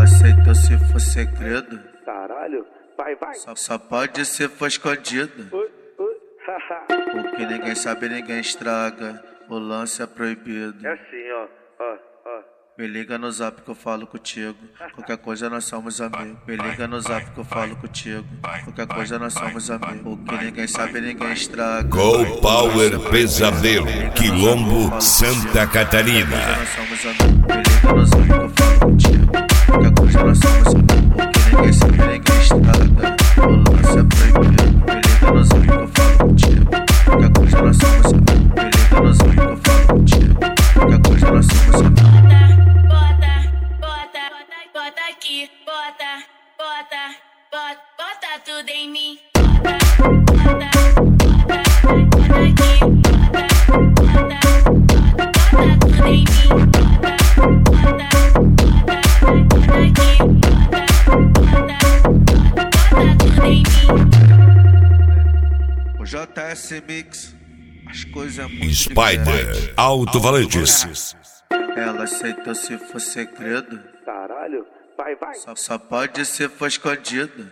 aceitou se for segredo. Caralho, vai. Só pode se for escondido. O que ninguém sabe, ninguém estraga. O lance é proibido. É assim, ó. Me liga no zap que eu falo contigo. Qualquer coisa nós somos amigos. Me liga no zap que eu falo contigo. Qualquer coisa nós somos amigos. O que ninguém sabe, ninguém estraga. Go Power Pesadelo, Quilombo, Santa Catarina. Nós somos amigos. Me liga no zap que eu falo contigo. Qualquer coisa nós somos amigos. O que ninguém sabe, ninguém estraga. O lance é proibido. Me liga no zap que eu falo contigo. Qualquer coisa nós somos amigos. Me liga no zap que eu falo contigo. Qualquer coisa nós somos amigos. Bota aqui, bota tudo em mim. Bota aqui, bota tudo em mim. Bota aqui, bota tudo em mim. O JS Mix, as coisas é muito Spider, diferente. Alto Valentes. Ela aceitou se for segredo. Caralho, vai. Só pode se for escondido.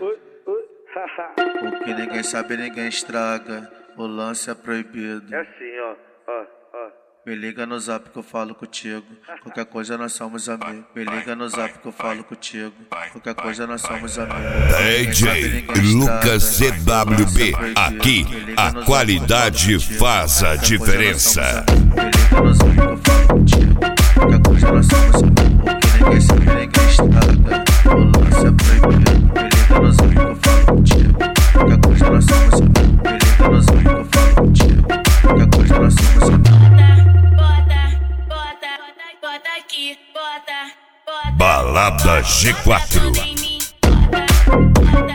O que ninguém sabe, ninguém estraga. O lance é proibido. É assim, ó. Me liga no zap que eu falo contigo. Qualquer coisa nós somos amigos. Me liga no zap que eu falo contigo. Qualquer coisa nós somos amigos. DJ Lucas CWB, aqui a qualidade faz a diferença. Me liga no zap que eu falo contigo. Qualquer coisa nós somos amigos. O que ninguém sabe, ninguém estraga. O lance é proibido. Me liga no zap que eu falo contigo. Qualquer coisa nós somos amigos. Me liga no zap que eu falo contigo. Qualquer coisa nós somos amigos. Bota aqui, bota Balada G4. tudo em mim. Bota